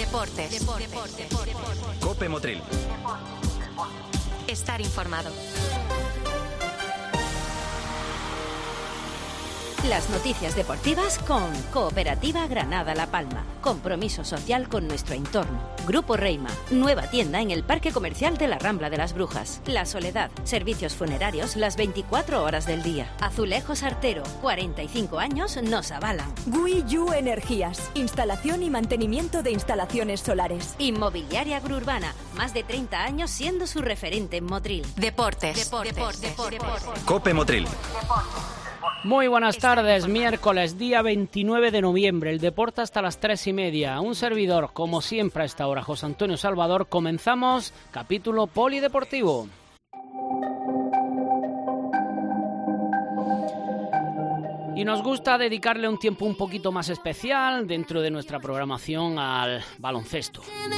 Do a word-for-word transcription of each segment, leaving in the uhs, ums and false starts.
Deportes. Deportes. Deportes. Cope Motril. Estar informado. Las noticias deportivas con Cooperativa Granada La Palma. Compromiso social con nuestro entorno. Grupo Reima. Nueva tienda en el Parque Comercial de la Rambla de las Brujas. La Soledad. Servicios funerarios las veinticuatro horas del día. Azulejos Artero. cuarenta y cinco años nos avalan. Guiyu Energías. Instalación y mantenimiento de instalaciones solares. Inmobiliaria Gruurbana. Más de treinta años siendo su referente en Motril. Deportes. Deportes. Deportes. Deportes. Deportes. Cope Motril. Muy buenas tardes, miércoles, día veintinueve de noviembre, el deporte hasta las tres y media. Un servidor, como siempre a esta hora, José Antonio Salvador. Comenzamos capítulo polideportivo. Y nos gusta dedicarle un tiempo un poquito más especial dentro de nuestra programación al baloncesto.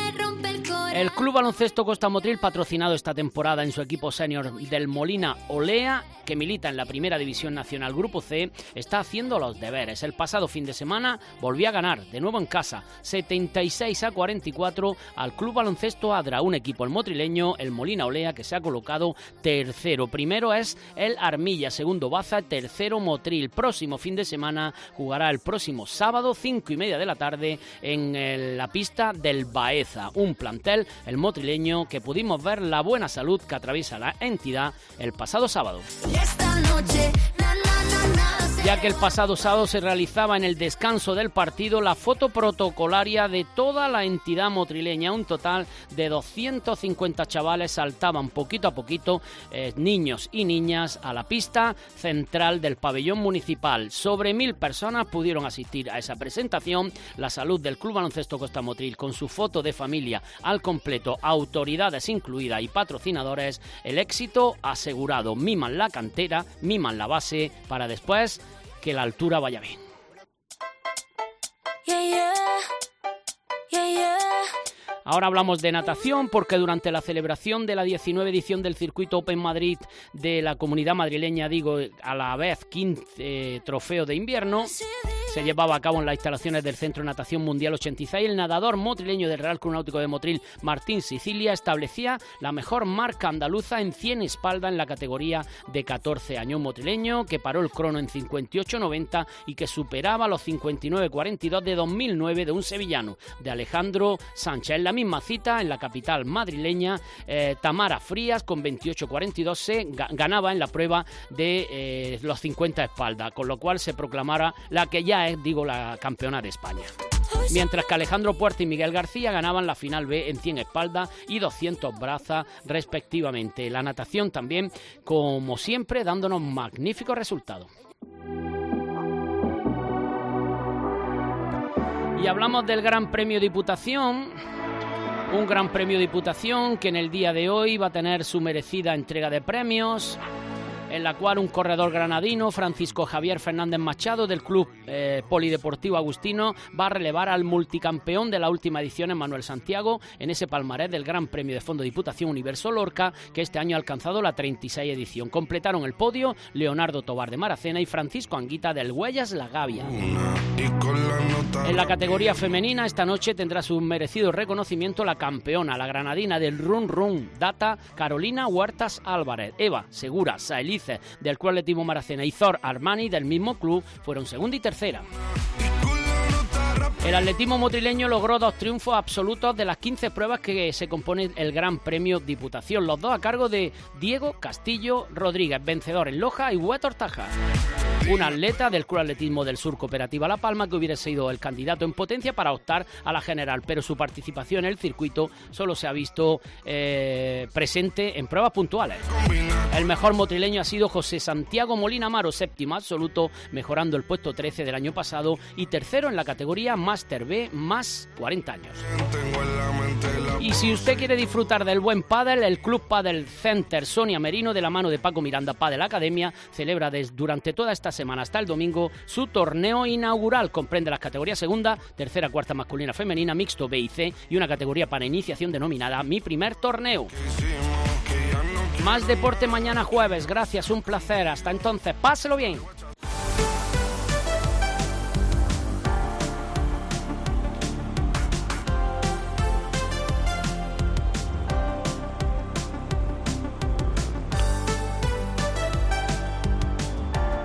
El Club Baloncesto Costa Motril, patrocinado esta temporada en su equipo senior del Molina Olea, que milita en la Primera División Nacional Grupo C, está haciendo los deberes. El pasado fin de semana volvió a ganar, de nuevo en casa, setenta y seis a cuarenta y cuatro al Club Baloncesto Adra, un equipo el motrileño, el Molina Olea, que se ha colocado tercero. Primero es el Armilla, segundo Baza, tercero Motril. Próximo fin de semana jugará el próximo sábado, cinco y media de la tarde, en el, la pista del Baeza, un plantel, el motrileño, que pudimos ver la buena salud que atraviesa la entidad el pasado sábado. Esta noche, na, na, na, na, ya que el pasado sábado se realizaba en el descanso del partido la foto protocolaria de toda la entidad motrileña. Un total de doscientos cincuenta chavales saltaban poquito a poquito, eh, niños y niñas, a la pista central del pabellón municipal. Sobre mil personas pudieron asistir a esa presentación. La salud del Club Baloncesto Costa Motril, con su foto de familia al completo, autoridades incluidas y patrocinadores, el éxito asegurado. Miman la cantera, miman la base, para después que la altura vaya bien. Yeah, yeah. Yeah, yeah. Ahora hablamos de natación, porque durante la celebración de la diecinueve edición del Circuito Open Madrid de la Comunidad Madrileña, digo, a la vez quince eh, trofeo de invierno, se llevaba a cabo en las instalaciones del Centro de Natación Mundial ochenta y seis. El nadador motrileño del Real Club Náutico de Motril, Martín Sicilia, establecía la mejor marca andaluza en cien espalda en la categoría de catorce años. Un motrileño que paró el crono en cincuenta y ocho noventa y que superaba los cincuenta y nueve cuarenta y dos de dos mil nueve de un sevillano, de Alejandro Sánchez. En la misma cita, en la capital madrileña, eh, Tamara Frías, con veintiocho cuarenta y dos, se ga- ganaba en la prueba de eh, los cincuenta espaldas, con lo cual se proclamara la que ya es, digo, la campeona de España. Mientras que Alejandro Puerta y Miguel García ganaban la final B en cien espaldas y doscientos brazas respectivamente. La natación también, como siempre, dándonos magníficos resultados. Y hablamos del Gran Premio Diputación. Un Gran Premio Diputación que en el día de hoy va a tener su merecida entrega de premios, en la cual un corredor granadino, Francisco Javier Fernández Machado, del Club eh, Polideportivo Agustino, va a relevar al multicampeón de la última edición, Manuel Santiago, en ese palmarés del Gran Premio de Fondo Diputación Universo Lorca, que este año ha alcanzado la treinta y seis edición. Completaron el podio Leonardo Tobar de Maracena y Francisco Anguita del Huellas La Gavia. En la categoría femenina, esta noche tendrá su merecido reconocimiento la campeona, la granadina del Run Run Data, Carolina Huertas Álvarez. Eva Segura Saelice, del Club Atletismo Maracena, y Zor Armani, del mismo club, fueron segunda y tercera. El atletismo motrileño logró dos triunfos absolutos de las quince pruebas que se componen el Gran Premio Diputación, los dos a cargo de Diego Castillo Rodríguez, vencedor en Loja, y Huetor Taja, un atleta del Club Atletismo del Sur Cooperativa La Palma, que hubiera sido el candidato en potencia para optar a la general, pero su participación en el circuito solo se ha visto eh, presente en pruebas puntuales. El mejor motrileño ha sido José Santiago Molina Amaro, séptimo absoluto, mejorando el puesto trece del año pasado, y tercero en la categoría Máster B más cuarenta años. Y si usted quiere disfrutar del buen pádel, el Club Pádel Center Sonia Merino, de la mano de Paco Miranda Pádel Academia, celebra desde, durante toda esta semana hasta el domingo su torneo inaugural. Comprende las categorías segunda, tercera, cuarta masculina, femenina, mixto B y C, y una categoría para iniciación denominada Mi Primer Torneo. Más deporte mañana jueves. Gracias, un placer. Hasta entonces, páselo bien.